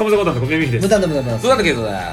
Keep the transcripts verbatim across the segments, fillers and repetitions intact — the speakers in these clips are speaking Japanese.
カムザコタンの小宮美樹です。 無駄で無駄でそうだったけどです。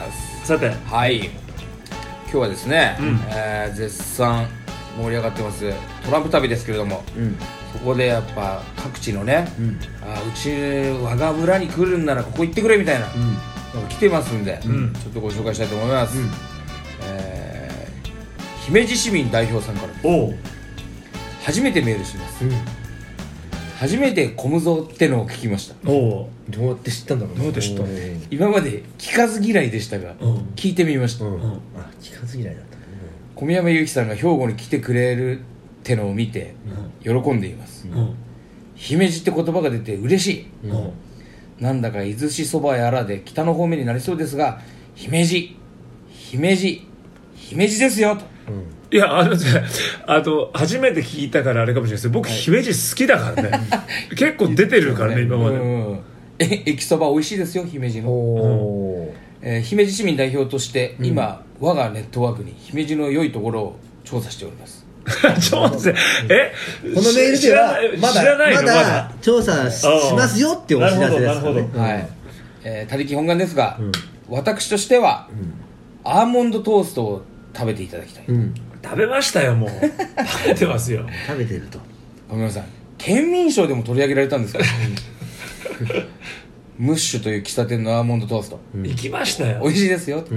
さて、 はい、今日はですね、 うん、 えー、絶賛盛り上がってますトランプ旅ですけれども、うん、そこでやっぱ各地のね、うん、あうち我が村に来るんならここ行ってくれみたいな、うん、来てますんで、うん、ちょっとご紹介したいと思います、うん、えー、姫路市民代表さんからです。お初めてメールします、うん、初めてコムゾってのを聞きました。 おどうやって知ったんだろう。 どうやって知ったの。 今まで聞かず嫌いでしたが聞いてみました、うんうん、 あ聞かず嫌いだったね。 小宮山由紀さんが兵庫に来てくれるってのを見て喜んでいます、うん、姫路って言葉が出て嬉しい、うん、なんだか伊豆市そばやらで北の方面になりそうですが姫路姫路姫路ですよと、うん、 いやあのあと初めて聞いたからあれかもしれないですけど僕、はい、姫路好きだからね結構出てるからね、ね、今まで、うん、 え駅そば美味しいですよ姫路の、うんえー、姫路市民代表として今、うん、我がネットワークに姫路の良いところを調査しております調査えこのメールではまだ知らないのまだ調査 し, しますよってお知らせです、ね、 なるほどなるほど、 はいえー、他力本願ですが、うん、私としては、うん、アーモンドトーストを食べていただきたい、うん、 食べましたよもう食べてますよ食べてるとごめんなさい県民賞でも取り上げられたんですからムッシュという喫茶店のアーモンドトースト、 うん、行きましたよ美味しいですよ、うん、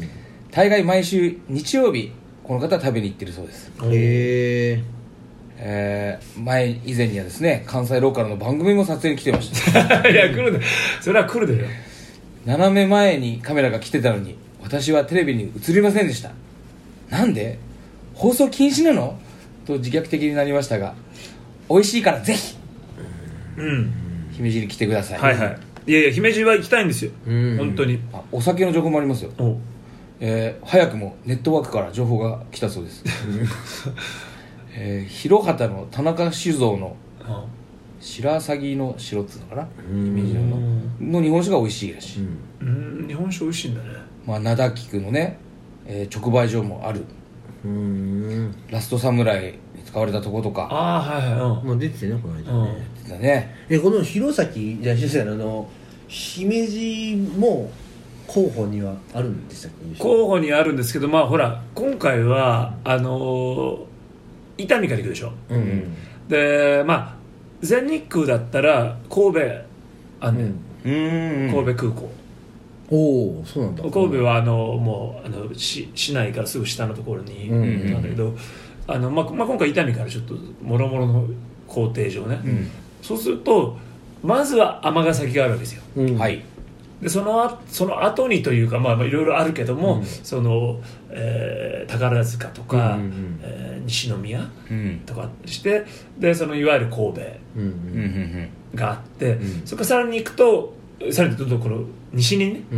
大概毎週日曜日この方は食べに行ってるそうです。 へー、 えー、前以前にはですね関西ローカルの番組も撮影に来てましたいや来るでそれは来るでよ。 斜め前にカメラが来てたのに私はテレビに映りませんでした。なんで放送禁止なのと自虐的になりましたが美味しいからぜひ、うん、姫路に来てください。 はいはいいやいや姫路は行きたいんですよ、うん、本当に。 あお酒の情報もありますよ。おえー、早くもネットワークから情報が来たそうです、えー、広畑の田中酒造の白鷺の白っつうのかな姫路のの日本酒が美味しいらしい、 うん、うん日本酒美味しいんだね。 まあ灘菊のね、えー、直売所もある。うーんラストサムライに使われたとことかああはいはい、うん、 もう出てたねこの間ね、 出てたね。 えこの弘前じゃああの姫路も候補にはあるんでしたっけ。 候補にあるんですけどまあほら今回はあのー、伊丹から行くでしょ、うんうん、でまあ全日空だったら神戸あの、うん、神戸空港。 おおそうなんだ。 神戸はあのもうあの 市, 市内からすぐ下のところになんだけど、うんうんあのまあまあ、今回伊丹からちょっともろもろの工程上ね、うん、そうするとまずは尼崎があるわけですよ、うん、はいでそのあその後にというかまあいろいろあるけども、うんそのえー、宝塚とか、うんうんえー、西宮とかして、うん、でそのいわゆる神戸があって、うんうん、そこからさらに行くとさらにどんどんこの西にね、うんうん、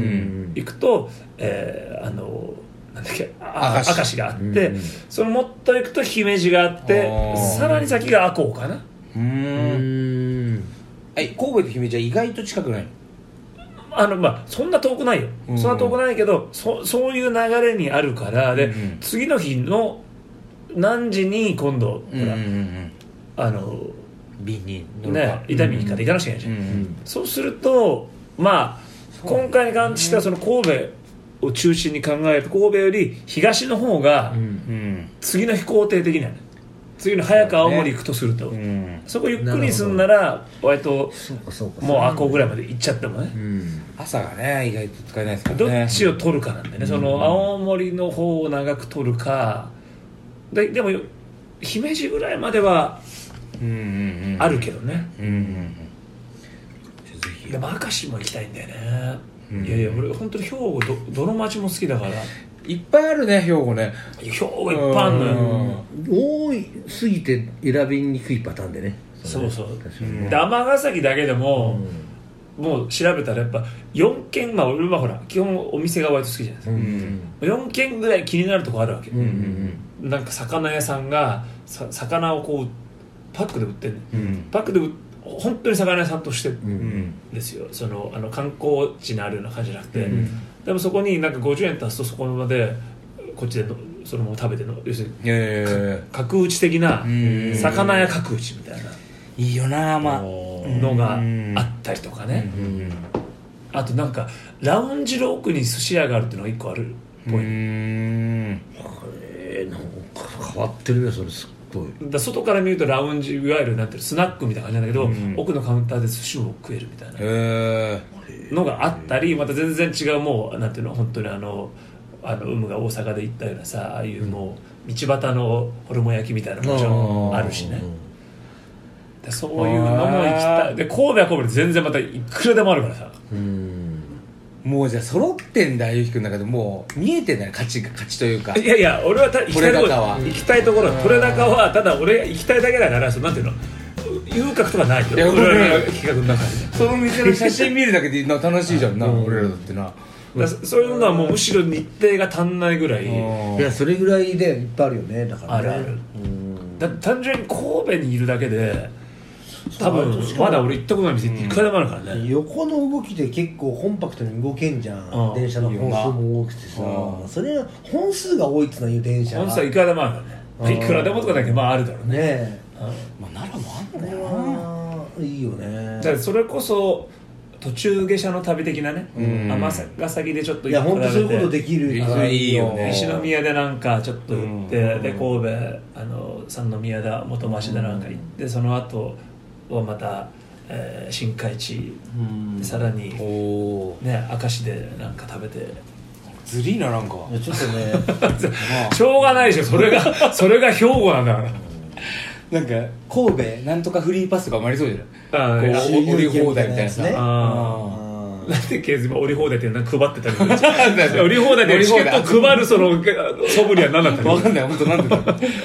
行くと、えー、あのなんだっけ明石があって、うんうん、そのもっと行くと姫路があってさらに先が赤穂かな。うーんえ神戸と姫路は意外と近くないの。 あのまあ、そんな遠くないよ、うん、そんな遠くないけど そ, そういう流れにあるからで、うんうん、次の日の何時に今度、うんうんうん、あの便に乗るか、 ね、伊丹から行かなきゃいけないじゃん、うんうん、そうするとまあ今回に関してはその神戸を中心に考えると神戸より東の方が次の飛行程的にはね次の早く青森行くとすると そ,、ねうん、そこゆっくりすんなら割ともう赤穂ぐらいまで行っちゃってもね、うん、 朝がね意外と使えないですからね。 どっちを取るかなんでね、うん、その青森の方を長く取るかで, でも姫路ぐらいまではあるけどね、うんうんうん、でも明石も行きたいんだよね、うん、いやいや俺本当に兵庫 ど, どの町も好きだからいっぱいあるね兵庫ね。 兵庫いっぱいあるのよ。 多いすぎて選びにくいパターンでね。 そうそう、ね、で尼崎だけでも、うん、もう調べたらやっぱよんけんまあ俺はほら基本お店が割と好きじゃないですか、うんうん、よんけんぐらい気になるとこあるわけ、うんうんうん、なんか魚屋さんがさ魚をこうパックで売ってる、うん、パックで売本当に魚屋さんとしてですよ、うん、そのあの観光地にあるような感じじゃなくて、うん、でもそこになんかごじゅうえん足すとそこまでこっちでのそのまま食べての要するに角打ち的な魚屋角打ちみたいないいよなまあのがあったりとかね、 あとなんかラウンジの奥に寿司屋があるっていうのがいっこあるっぽい。うーん、 えー、なんか変わってるねそれすっごい。 だ外から見るとラウンジいわゆるなんていうスナックみたいな感じなんだけど、うん、奥のカウンターで寿司を食えるみたいなのがあったり、また全然違うもうなんていうの本当にあのあの有無が大阪で行ったようなさああいうもう道端のホルモン焼きみたいなのもちろんあるしね。でそういうのも行きたい。で神戸は神戸で全然またいくらでもあるからさ。 うん、もうじゃあ揃ってんだゆうきくんの中でもう見えてんだよ価値が価値というか。 いやいや俺はた行きたいところ行きたいところ取れ高はただ俺が行きたいだけだからそのなんていうの遊郭とかないよ。俺らの企画の中でその店の写真見るだけで楽しいじゃんな俺らだってな。 だそういうのはもうむしろ日程が足んないぐらい。 いやそれぐらいでいっぱいあるよね。だからねあるある。うんだ単純に神戸にいるだけで多分まだ俺行ったことない店いくらでもあるからね、 うん、横の動きで結構コンパクトに動けんじゃん。電車の本数も多くてさ、それは本数が多いっつうのはいう電車本数はいくらでもあるからね。いくらでもとかだけまああるだろうね。 ねまあ奈良もあんだよな。いいよね。 だからそれこそ途中下車の旅的なね、尼崎でちょっといや本当そういうことできるからいいよね。 西宮でなんかちょっと行って、で神戸あの三宮で元町でなんか行って、その後はまた、えー、新海地でさらにね明石でなんか食べてずりーななんかちょっとねしょうがないでしょそれがそれが兵庫なんだから。 なんか神戸なんとかフリーパスとかもありそうじゃない。こう降り放題みたいなさ。 なんでケーズ降り放題ってなんか配ってたり降り放題でチケット配るその素振りは何だったの。 分かんない本当なんでだろう。なんでだろ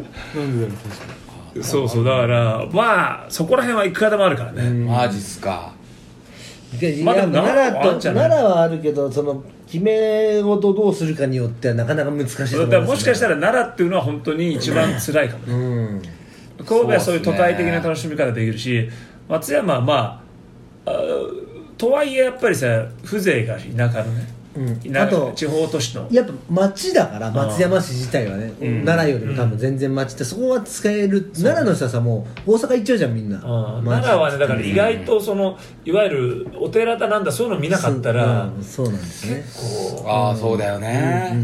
う。そうそうだからまあそこら辺はいくらでもあるからね。 マジっすか。 まあ、奈良と奈良はあるけどその決め事どうするかによってはなかなか難しいと思います、ね、 もしかしたら奈良っていうのは本当に一番辛いかもね、うん、神戸はそういう都会的な楽しみ方できるし、松山はまあ、あとはいえやっぱりさ風情が田舎のね、うん、あと地方都市のやっぱ町だから松山市自体はね、うん、奈良よりも多分全然町ってそこは使える、うん、奈良の人はさもう大阪行っちゃうじゃんみんな。 奈良はねだから意外とそのいわゆるお寺だなんだそういうの見なかったら、 うん、そうなんですね。 結構ああそうだよね。うんうんうん、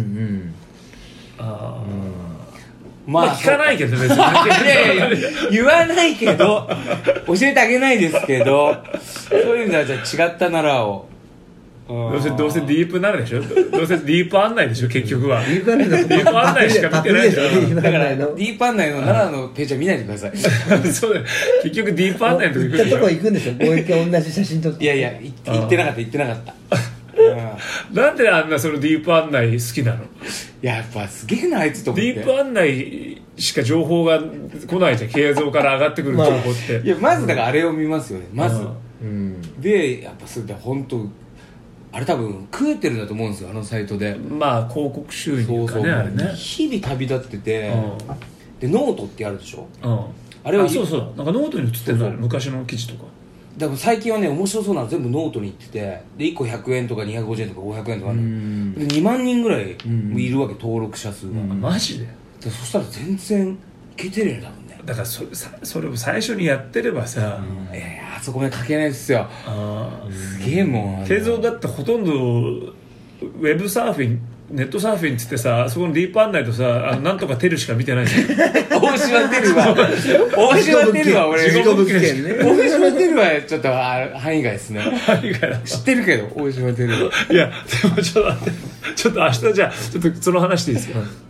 あまあ、まあ、聞かないけど別にいやいやいや言わないけど教えてあげないですけどそういう意味ではじゃあ違った奈良をどうせどうせディープなるでしょ。どうせディープ案内でしょ結局は。 ディープ案内のディープ案内しか見てないでしょ。 だからディープ案内の奈良のページは見ないでください。 そうだよ。結局ディープ案内のとこ行ったとこ行くんでしょ。もう一回同じ写真撮って。 いやいや行ってなかった行ってなかった。 なんであんなそのディープ案内好きなの。いややっぱすげえなあいつと思って。 ディープ案内しか情報が来ないじゃん。経像から上がってくる情報って。 まあ、いやまずだからあれを見ますよね。まず。うん、でやっぱそれで本当。あれ多分食えてるんだと思うんですよあのサイトで。 まあ広告収入かね。そうそうあれね日々旅立ってて、うん、でノートってあるでしょ、うん、 あれはそうそうなんかノートに写ってるの昔の記事とか。 でも最近はね面白そうなの全部ノートに行っててでいっこひゃくえんとかにひゃくごじゅうえんとかごひゃくえんとかあるのでにまんにんぐらいいるわけ登録者数が。 マジで。でそしたら全然いけてるんだもんね。 だから そ, それを最初にやってればさ、 うん、いやいやあそこまで書けないですよ。あすげえもん。 慶三だってほとんどウェブサーフィンネットサーフィンっつってさそこのディープ案内とさあのなんとかテルしか見てないじゃん。 大島テルは大島テルは俺自己物件ね。 大島テルはちょっと範囲外ですね。 範囲外だ知ってるけど大島テルは。 いやでもちょっと待ってちょっと明日じゃあちょっとその話でいいですか。